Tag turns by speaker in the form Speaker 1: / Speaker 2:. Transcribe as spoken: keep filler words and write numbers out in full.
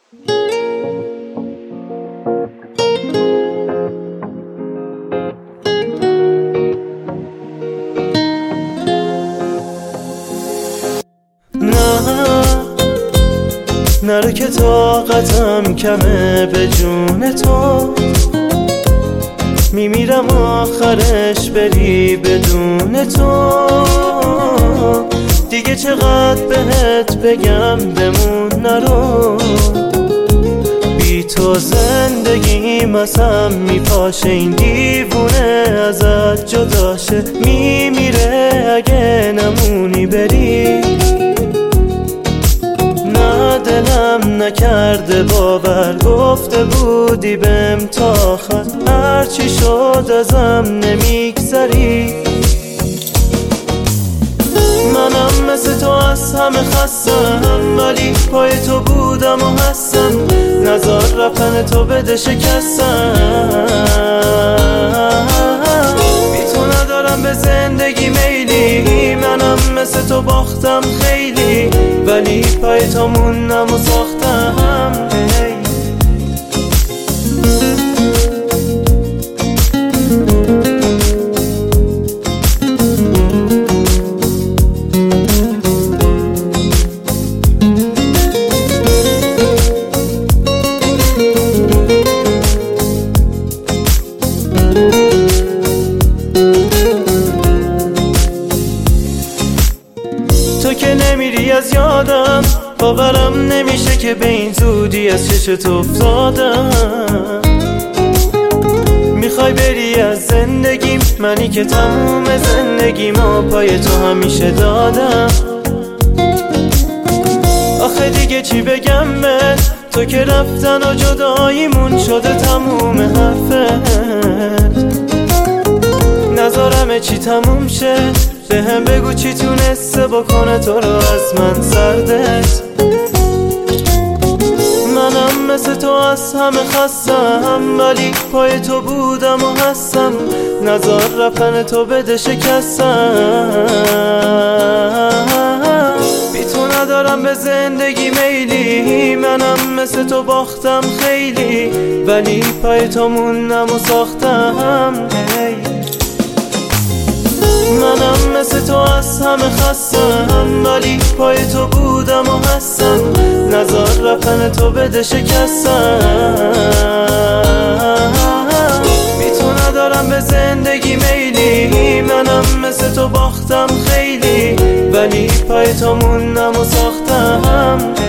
Speaker 1: نرو که طاقتم کمه به جون تو، میمیرم آخرش بری بدون تو. دیگه چقدر بهت بگم بمون نرو، بی تو زندگیم اصلا میپاشه. این دیوونه ازت جداشه، میمیره اگه نمونی بری. نه دلم نکرده باور، گفته بودی بهم تا آخر، هرچی شد ازم نمیگذری. منم مثل تو از همه خستم، ولی پای تو بودم و هستم. نزار رفتن تو بده شکستم، بی تو ندارم به زندگی میلی. منم مثل تو باختم خیلی، ولی پای تو موندم و ساختم. تو که نمیری از یادم، باورم نمیشه که به این زودی از چشت افتادم. میخوای بری از زندگیم، منی که تموم زندگیمو پای تو همیشه دادم. آخه دیگه چی بگم بهت، تو که رفتن و جداییمون شده تموم حرفت. نذارم چی تموم شه، به هم بگو چی تونسته بکنه تو رو از من سردت. منم مثل تو از همه خستم، ولی پای تو بودم و هستم. نزار رفتن تو بده شکستم، بی تو ندارم به زندگی میلی. منم مثل تو باختم خیلی، ولی پای تو موندم و ساختم. منم مثل تو از همه خستم، ولی پای تو بودم و هستم. نزار رفتن تو بده شکستم، بی تو ندارم به زندگی میلی. منم مثل تو باختم خیلی، ولی پای تو موندم و ساختم.